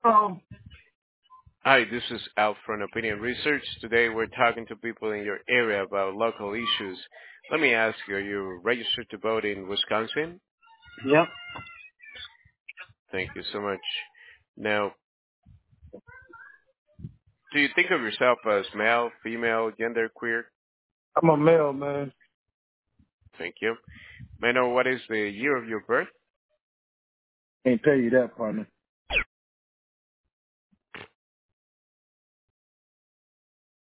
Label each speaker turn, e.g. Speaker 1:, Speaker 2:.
Speaker 1: Um,
Speaker 2: Hi, this is Al from Opinion Research. Today we're talking to people in your area about local issues. Let me ask you, are you registered to vote in Wisconsin?
Speaker 1: yep.
Speaker 2: Thank you so much. Now, do you think of yourself as male, female, gender queer?
Speaker 1: I'm a male, man.
Speaker 2: Thank you. May I know what is the year of your birth?
Speaker 1: Can't tell you that, partner.